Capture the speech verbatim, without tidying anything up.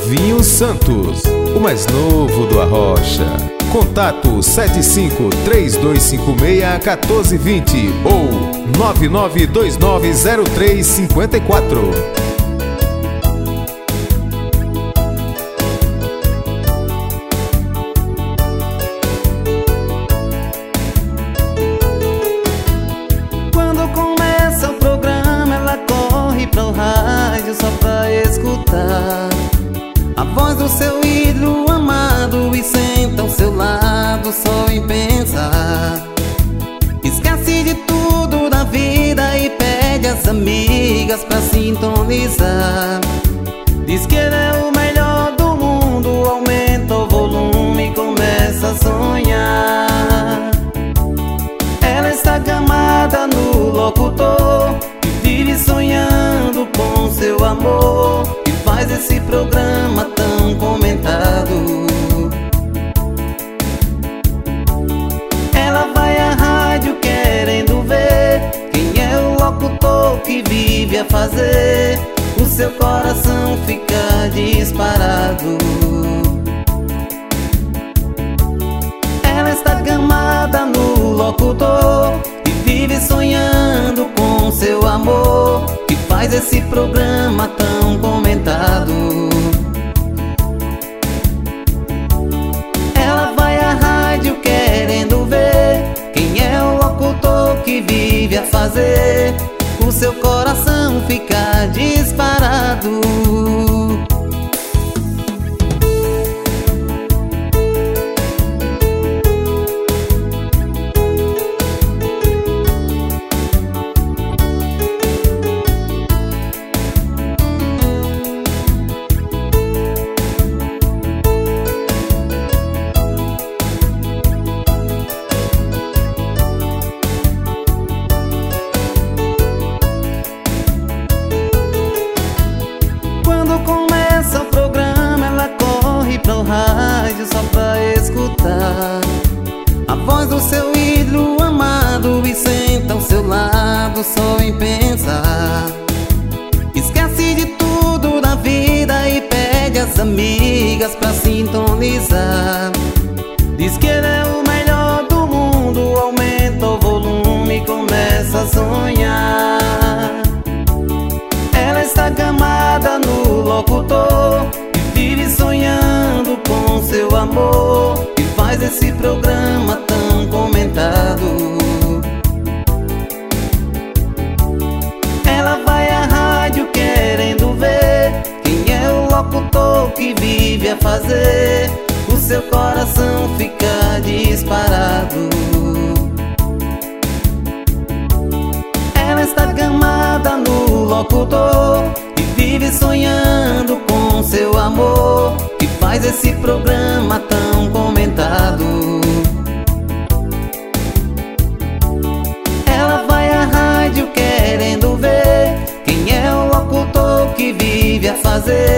Flavinho Santos, o mais novo do Arrocha. Contato sete cinco três dois cinco seis um quatro dois zero ou nove nove dois nove zero três cinco quatro. Quando começa o programa, ela corre pro rádio só pra escutar a voz do seu ídolo amado e senta ao seu lado só em pensar. Esquece de tudo da vida e pede às amigas pra sintonizar. Diz que ele é o melhor do mundo, aumenta o volume e começa a sonhar. Ela está gamada no locutor e vive sonhando com seu amor, e faz esse programa tão comentado. Ela vai à rádio querendo ver quem é o locutor que vive a fazer o seu coração ficar disparado. Ela está gamada no locutor e vive sonhando com seu amor, que faz esse programa tão comentado. Ela vai à rádio querendo ver quem é o locutor que vive a fazer o seu coração ficar disparado. Quando começa o programa, ela corre pro rádio só pra escutar a voz do seu ídolo amado e senta ao seu lado só em pensar. Esquece de tudo da vida e pede às amigas pra sintonizar. Diz que ele é o melhor do mundo, aumenta o volume e começa a sonhar. Ela está gamada no locutor e vive sonhando com seu amor, e faz esse programa tão comentado. Ela vai à rádio querendo ver quem é o locutor que vive a fazer o seu coração ficar disparado. Ela está gamada no locutor e vive sonhando com seu amor, que faz esse programa tão comentado. Ela vai à rádio querendo ver quem é o locutor que vive a fazer